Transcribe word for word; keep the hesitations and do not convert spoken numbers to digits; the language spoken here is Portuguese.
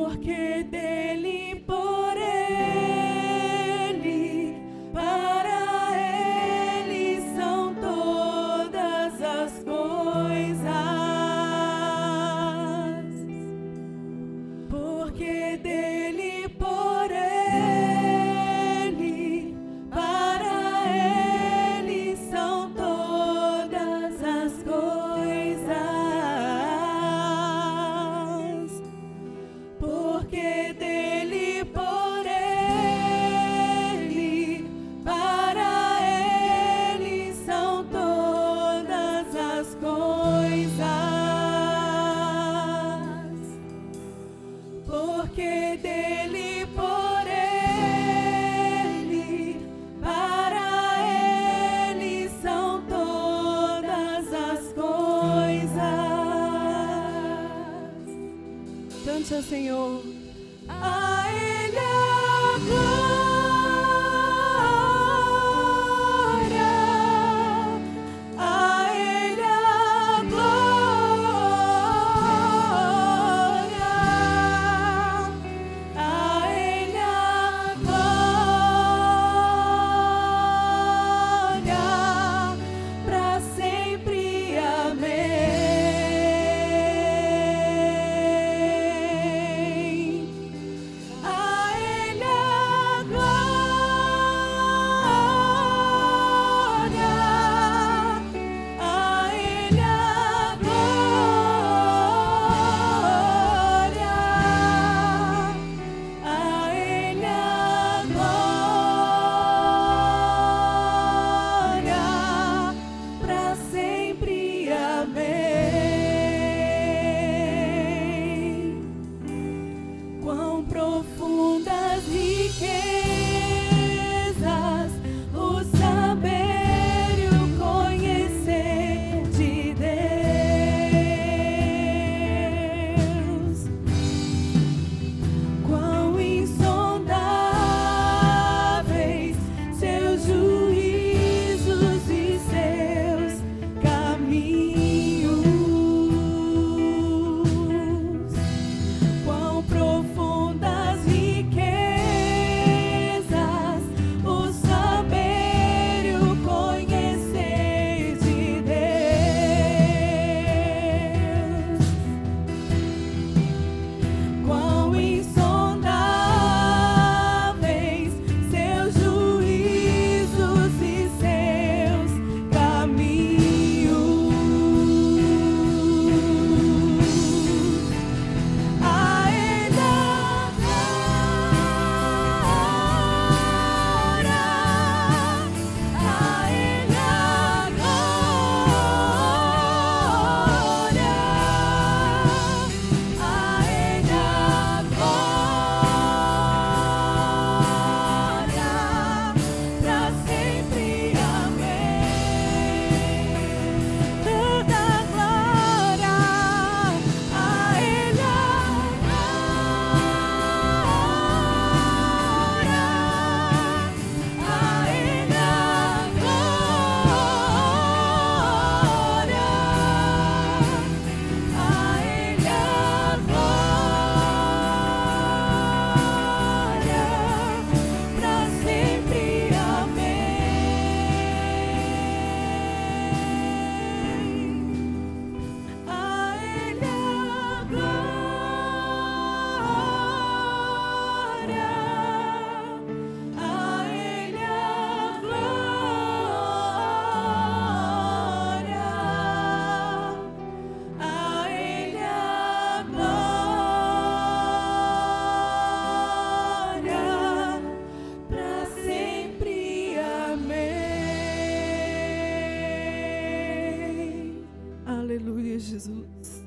porque dele, por ele, para ele são todas as coisas. Porque dele, por ele, para ele são todas as coisas. Porque dele, por ele, para ele são todas as coisas. Porque dele, por ele, para ele são todas as coisas. Cante ao Senhor. A Ele a glória, a Ele a glória, a Ele a glória, pra sempre. Amém. A Ele a glória, a Ele a glória, a Ele a glória, pra sempre. Amém. Quão profundas riquezas o saber e o conhecer de Deus. Quão insondáveis seus juízos e seus caminhos. Quão profundas riquezas o saber e o conhecer de Deus. Quão insondáveis seus juízos e seus caminhos. A Ele a glória, a Ele a glória, a Ele a glória, pra sempre. Amém. Toda glória a Ele a glória, a Ele a glória, a Ele a glória, pra sempre. Amém. A Ele a glória, a Ele a glória, a Ele a glória, pra sempre. Amém. Aleluia, Jesus.